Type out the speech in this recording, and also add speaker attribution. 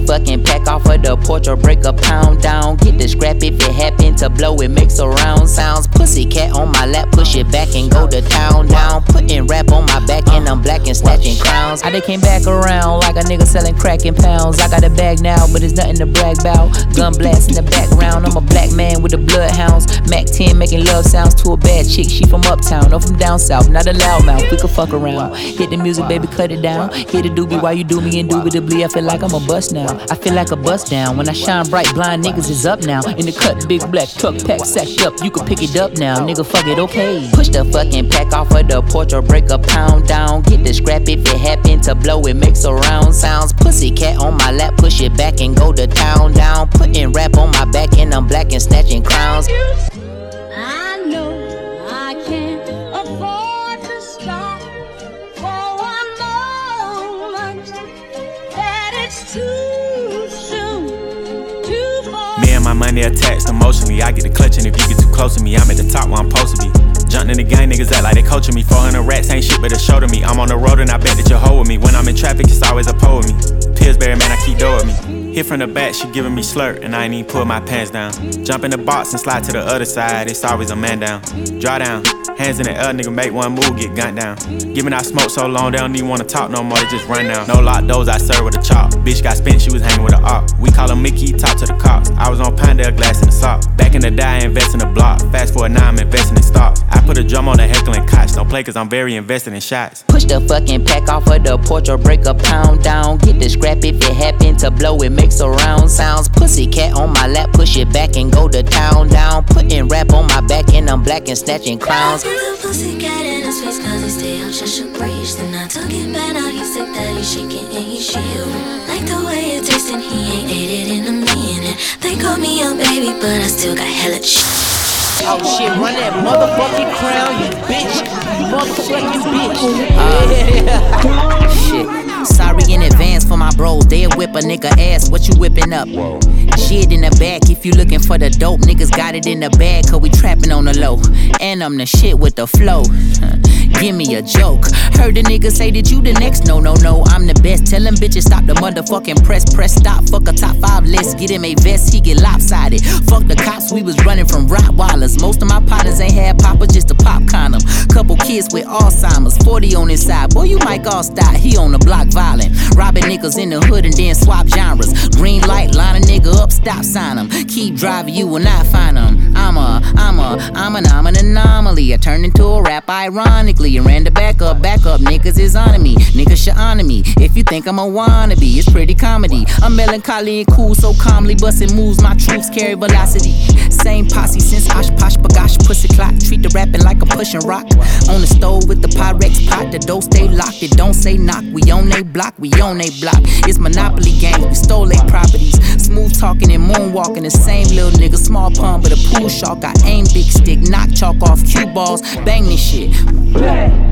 Speaker 1: fucking pack off of the porch or break a pound down. Get the scrap if it happen to blow, it makes a round sounds. Pussy cat on my lap, push it back and go to town down. Putting rap on my back and I'm black and snatching crowns. I done came back around like a nigga selling crack in pounds. I got a bag now, but it's nothing to brag about. Gun blast in the background, I'm a black man with the bloodhounds. Mac 10 making love sounds to a bad chick, she from uptown or from down south, not a loudmouth, we could fuck around. Hit the music, baby, cut it down. Hit the doobie while you do me indubitably. I feel like I'm a bust now. I feel like a bust down. When I shine bright, blind niggas is up now. In the cut, big black truck, pack sacked up. You can pick it up now, nigga, fuck it, okay. Push the fucking pack off of the porch or break a pound down. Get the scrap if it happen to blow, it makes a round sounds. Pussy cat on my lap, push it back and go to town down. Putting rap on my back and I'm black and snatching crowns.
Speaker 2: I know I can't afford to stop for one moment. That it's too soon, too far.
Speaker 3: Me and my money attached emotionally. I get the clutching if you get too close to me. I'm at the top where I'm supposed to be. Jumping in the gang, niggas act like they coaching me. 400 rats ain't shit but a show to me. I'm on the road and I bet that you'll hold with me. When I'm in traffic, it's always a pole with me. Pillsbury, man, I keep dough with me. Hit from the back, she giving me slurp, and I ain't even pull my pants down. Jump in the box and slide to the other side, it's always a man down. Draw down, hands in the air, nigga make one move, get gunned down. Giving out smoke so long, they don't even wanna talk no more, they just run down. No lock doors, I serve with a chop. Bitch got spent, she was hanging with a op. We call her Mickey, talk to the cops. I was on Pinedale, glass in the sock. Back in the day, I invest in the block. Fast forward now, I'm investing in stock. I put a drum on the heckling cots. Don't play cause I'm very invested in shots.
Speaker 1: Push the fucking pack off of the porch or break a pound down. Get the scrap if it happen to blow, it makes a round sounds. Pussy cat on my lap, push it back and go to town down. Putting rap on my back and I'm black and snatching crowns.
Speaker 4: Put the pussy cat in his face cause he stay out, just should breach. Then I took it back, now he's sick that he's shaking and he's shivering. Like the way it tastes and he ain't ate it in a minute. They call me a baby but I still got hella shit.
Speaker 1: Oh shit, run that motherfucking crown, you bitch. You motherfucking bitch. Shit. Sorry in advance for my bros. They'll whip a nigga ass. What you whipping up? Shit in the back. If you looking for the dope, niggas got it in the bag. Cause we trapping on the low. And I'm the shit with the flow. Give me a joke. Heard the nigga say that you the next. No, I'm the best. Tell them bitches stop the motherfucking press. Press stop. Fuck a top 5 list. Get him a vest. He get lopsided. Fuck the cops. We was running from Rottweilers. Most of my partners ain't had papa, just a pop condom. Couple kids with Alzheimer's. 40 on his side. Boy, you might all stop. He on the block violent. Robbing niggas in the hood and then swap genres. Green light, line a nigga up, stop sign him. Keep driving, you will not find him. I'm an anomaly. I turned into a rap ironically and ran the back up, niggas is on me. Niggas should honor me. If you think I'm a wannabe, it's pretty comedy. I'm melancholy and cool, so calmly busting moves. My troops carry velocity. Same posse since Osh Posh Bagosh pussy clock. Treat the rapping like a pushing rock. On the stove with the Pyrex pot, the door stay locked. It don't say knock. We on they block, we on they block. It's Monopoly games, we stole they properties. Smooth talking and moonwalking, the same little nigga. Small pun but a pool shark. I aim big stick, knock chalk off cue balls. Bang this shit.